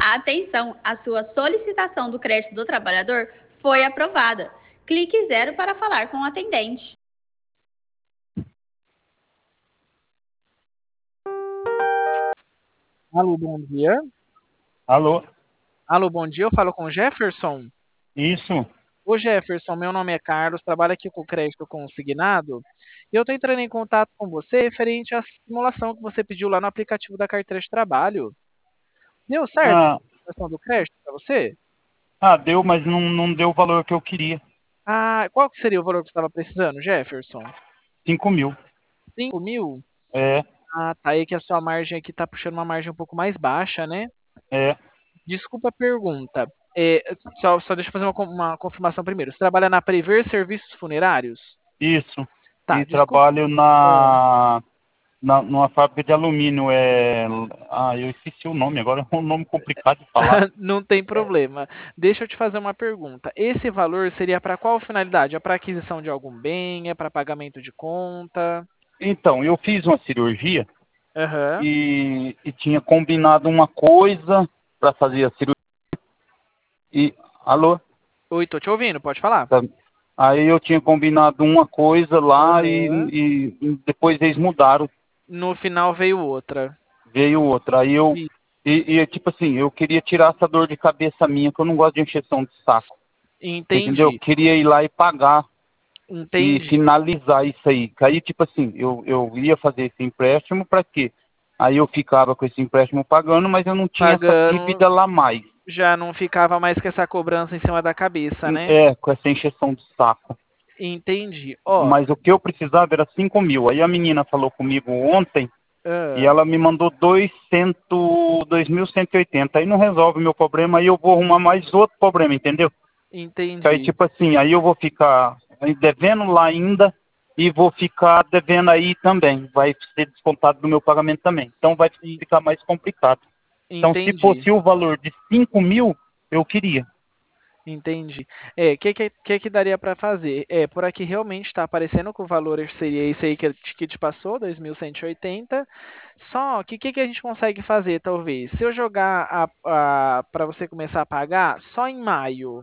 Atenção, a sua solicitação do crédito do trabalhador foi aprovada. Clique 0 para falar com o atendente. Alô, bom dia. Alô, Alô, bom dia. Eu falo com o Jefferson. isso? Ô, Jefferson, meu nome é Carlos, trabalho aqui com o crédito consignado. E eu estou entrando em contato com você referente à simulação que você pediu lá no aplicativo da carteira de trabalho. Deu certo Ah, a simulação do crédito para você? deu, mas não deu o valor que eu queria. Ah, qual que seria o valor que você estava precisando, Jefferson? 5.000. 5.000? É, Ah, tá aí que a sua margem aqui está puxando uma margem um pouco mais baixa, né? é, Desculpa a pergunta. Só deixa eu fazer uma confirmação primeiro. Você trabalha na Prever Serviços Funerários? isso. Tá, E desculpa. trabalho Ah, numa fábrica de alumínio. Eu esqueci o nome agora, é um nome complicado de falar. não tem problema. Deixa eu te fazer uma pergunta. Esse valor seria para qual finalidade? É para aquisição de algum bem? É para pagamento de conta? Então, eu fiz uma cirurgia Aham. e tinha combinado uma coisa para fazer a cirurgia. E, alô? Oi, tô te ouvindo, pode falar. Tá. Aí eu tinha combinado uma coisa lá Aham. e depois eles mudaram. No final veio outra. Veio outra. Aí eu. Ih, Tipo assim, eu queria tirar essa dor de cabeça minha, que eu não gosto de encheção de saco. Entendeu? Eu entendi, queria ir lá e pagar e entendi. finalizar isso aí. Que aí, tipo assim, eu ia fazer esse empréstimo para quê? Aí eu ficava com esse empréstimo pagando, mas eu não tinha essa Pagando, dívida lá mais. já não ficava mais com essa cobrança em cima da cabeça, né? Com essa encheção de saco. Entendi. Ó, Mas o que eu precisava era 5.000. Aí a menina falou comigo ontem e ah, ela me mandou 2.180. Aí não resolve o meu problema, aí eu vou arrumar mais outro problema, entendeu? Que aí, entendi. tipo assim, aí eu vou ficar devendo lá ainda e vou ficar devendo aí também. Vai ser descontado do meu pagamento também. Então vai En- ficar mais complicado. Então, se Entendi. fosse o valor de 5.000, eu queria. Entendi. O que daria para fazer? Por aqui realmente está aparecendo que o valor seria esse aí que te passou, 2.180. Só que o que a gente consegue fazer, talvez? Se eu jogar para você começar a pagar só em maio,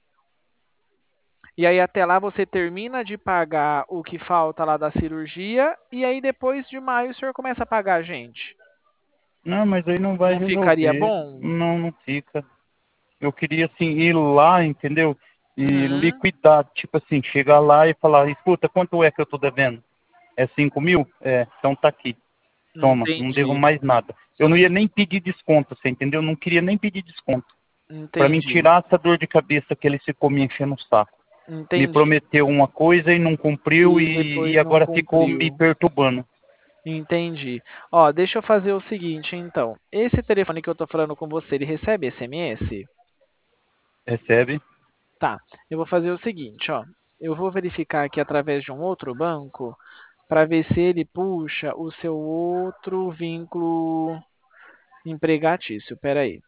e aí até lá você termina de pagar o que falta lá da cirurgia, e aí depois de maio o senhor começa a pagar a gente. Não, mas aí não vai Não ficaria resolver. bom? Não fica. Eu queria, assim, ir lá, entendeu? E Uhum, liquidar, tipo assim, chegar lá e falar, escuta, quanto é que eu tô devendo? É 5.000? Então tá aqui. Toma, não devo entendi, mais nada. Eu não ia nem pedir desconto, você entendeu? Eu não queria nem pedir desconto. Para mim entendi, tirar essa dor de cabeça que ele ficou me enchendo o saco. Me entendi. prometeu uma coisa e não cumpriu E e depois não agora ficou me cumpriu. perturbando. Entendi. Ó, deixa eu fazer o seguinte, então. Esse telefone que eu tô falando com você, ele recebe SMS? Recebe? Tá. Eu vou fazer o seguinte, ó. Eu vou verificar aqui através de um outro banco para ver se ele puxa o seu outro vínculo empregatício. Pera aí.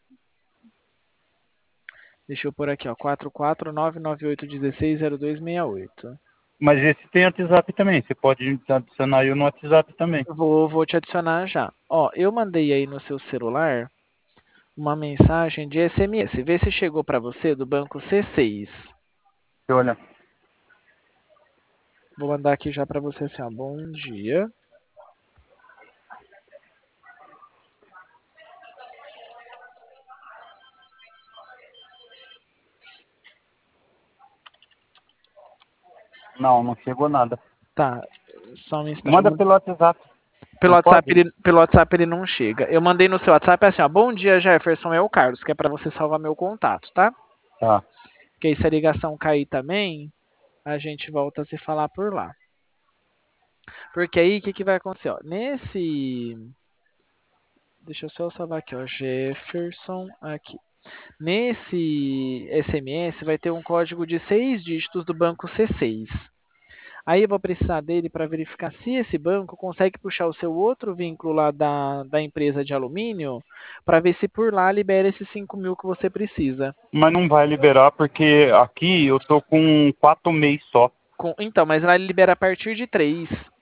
Deixa eu pôr aqui, ó. 44998160268. Mas esse tem WhatsApp também. Você pode adicionar eu no WhatsApp também. Vou te adicionar já. Ó, eu mandei aí no seu celular uma mensagem de SMS. Vê se chegou para você do banco C6. Olha. Vou mandar aqui já para você assim, ó. Bom dia. Não chegou nada. Tá, só um instante. Manda pelo WhatsApp. Pelo Não WhatsApp, pode? pelo WhatsApp ele não chega. Eu mandei no seu WhatsApp assim, ó. Bom dia, Jefferson, é o Carlos, que é para você salvar meu contato, tá? Tá. Que aí se a ligação cair também, a gente volta a se falar por lá. Porque aí, o que vai acontecer? Ó, deixa eu só salvar aqui, ó. Jefferson, aqui. Nesse SMS vai ter um código de 6 dígitos do banco C6. Aí eu vou precisar dele para verificar se esse banco consegue puxar o seu outro vínculo lá da empresa de alumínio, para ver se por lá libera esses 5.000 que você precisa. Mas não vai liberar porque aqui eu tô com 4 meses só. Então, mas lá ele libera a partir de 3.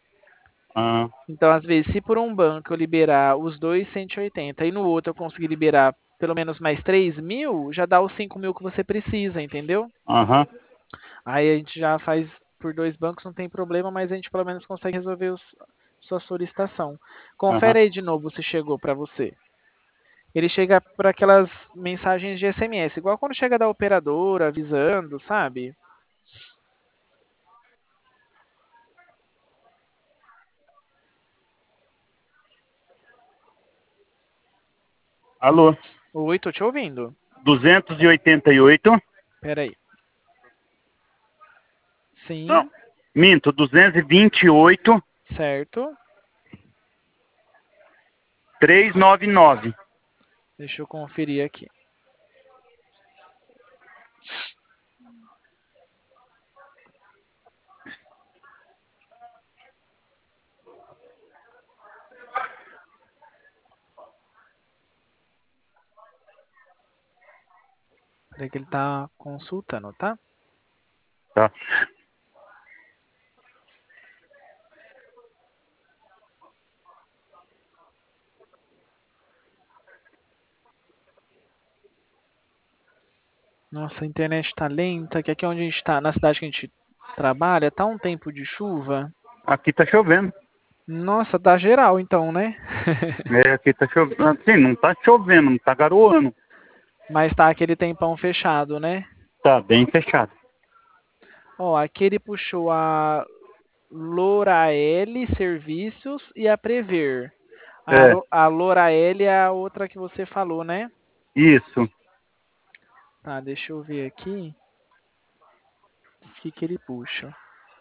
Ah, Então, às vezes, se por um banco eu liberar os dois 180 e no outro eu conseguir liberar pelo menos mais 3 mil, já dá os 5 mil que você precisa, entendeu? Aham. Aí a gente já faz por 2 bancos, não tem problema, mas a gente pelo menos consegue resolver sua solicitação. Aham. Confere aí de novo se chegou para você. Ele chega para aquelas mensagens de SMS, igual quando chega da operadora avisando, sabe? Alô? Oi, tô te ouvindo. 288. Pera aí. Não, Sim, minto, 228, certo. 399. Deixa eu conferir aqui. Peraí que ele tá consultando, tá? Tá. Nossa, a internet tá lenta, que aqui onde a gente tá, na cidade que a gente trabalha, tá um tempo de chuva. Aqui tá chovendo. Nossa, tá geral então, né? Aqui tá chovendo. Assim, não tá chovendo, não tá garoando. Mas tá aquele tempão fechado, né? Tá bem fechado. Ó, aqui ele puxou a Lorael Serviços e a Prever. É, A Lorael é a outra que você falou, né? isso. Tá, deixa eu ver aqui. O que que ele puxa?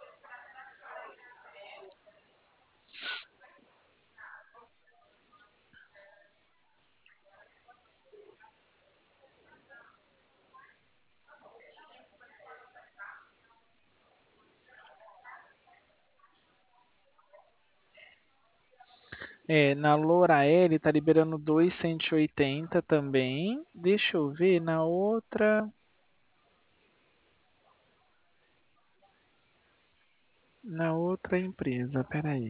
É, na Lorael tá liberando 2,180 também. Deixa eu ver na outra. Na outra empresa, peraí.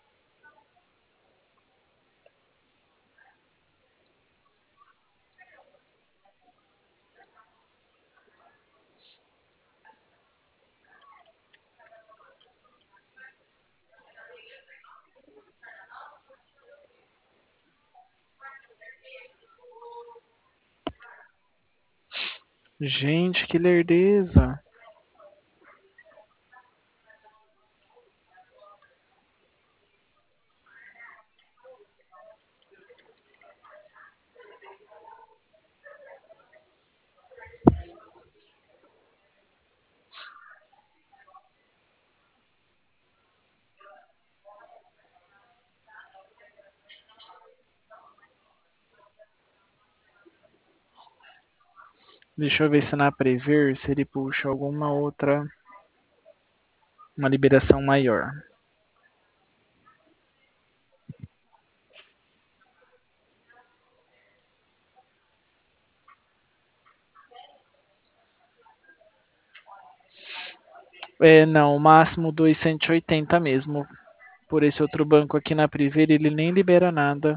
Gente, que lerdeza. Deixa eu ver se na Prever, se ele puxa alguma outra, uma liberação maior. É, não, o máximo 2,180 mesmo. Por esse outro banco aqui na Prever, ele nem libera nada.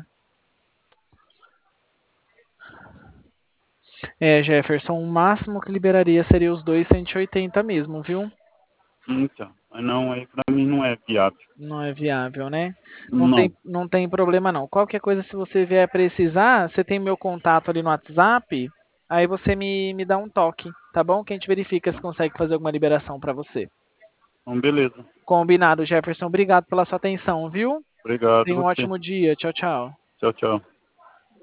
É, Jefferson, o máximo que liberaria seria os 2,180 mesmo, viu? Então, mas não, aí pra mim não é viável. Não é viável, né? Não. Não tem problema não. Qualquer coisa, se você vier precisar, você tem meu contato ali no WhatsApp, aí você me dá um toque, tá bom? Que a gente verifica se consegue fazer alguma liberação para você. Então, beleza. Combinado, Jefferson. Obrigado pela sua atenção, viu? Obrigado Tenha um você. ótimo dia. Tchau, tchau. Tchau, tchau.